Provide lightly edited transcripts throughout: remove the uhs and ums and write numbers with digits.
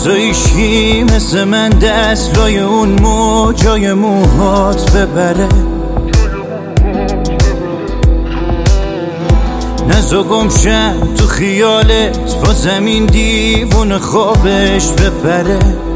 نزایشی مثل من دست لای اون موجای موهات ببره، نزا گمشم تو خیالت با زمین دیوون خوابش ببره.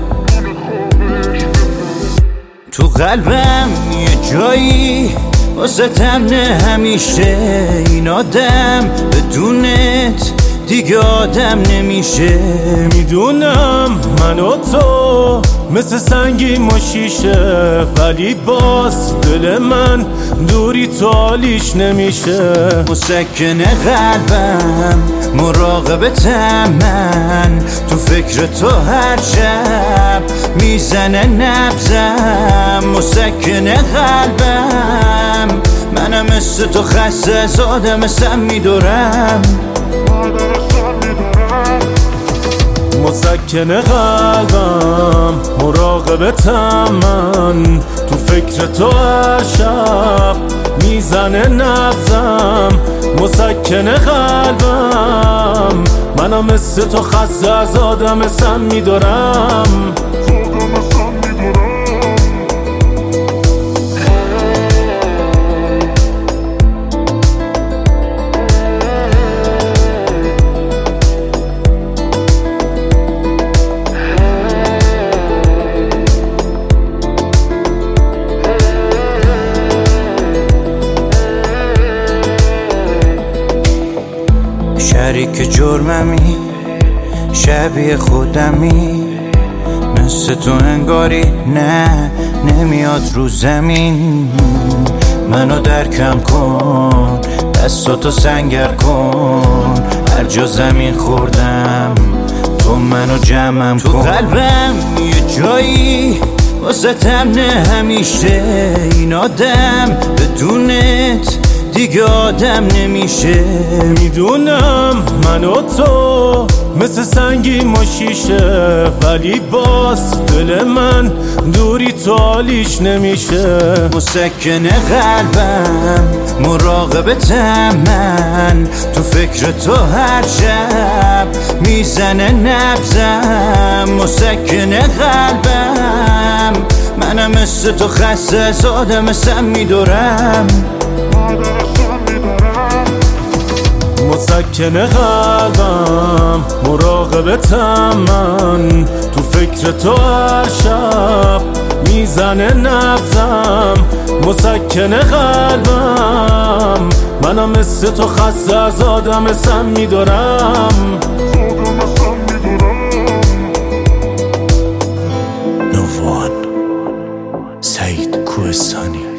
تو قلبم یه جایی واسه تمنه همیشه، این آدم بدونت دیگه آدم نمیشه. میدونم من و تو مثل سنگی و شیشه، ولی باز دل من دوری تو حالیش نمیشه. مسکن قلبم مراقبتم من، تو فکر تو هر شب میزنه نبضم. مسکن قلبم منم مثل تو خسته از آدم سم میدورم. مسکن قلبم مراقبتم من، تو فکر تو هر شب میزنه نبضم. مسکن قلبم منم مثل تو خسته از آدم سم میدارم. شریک جرممی شبیه خودمی، مثل تو انگاری نه نمیاد رو زمین. منو درکم کن، دستاتو سنگر کن، هر جا زمین خوردم تو منو جمعم کن. تو قلبم یه جایی واسه تمنه همیشه، این آدم بدونت دیگه آدم نمیشه. میدونم من و تو مثل سنگی و شیشه، ولی باز دل من دوری تو حالیش نمیشه. مسکن قلبم مراقبتم من، تو فکر تو هر شب میزنه نبضم. مسکن قلبم منم مثل تو خسته از آدم سم میدورم. مسکن قلبم مراقبتم من، تو فکر تو هر شب میزنه نبضم. مسکن قلبم منم مثل تو خسته از آدم سم میدارم. نووان سعید کوهستانی.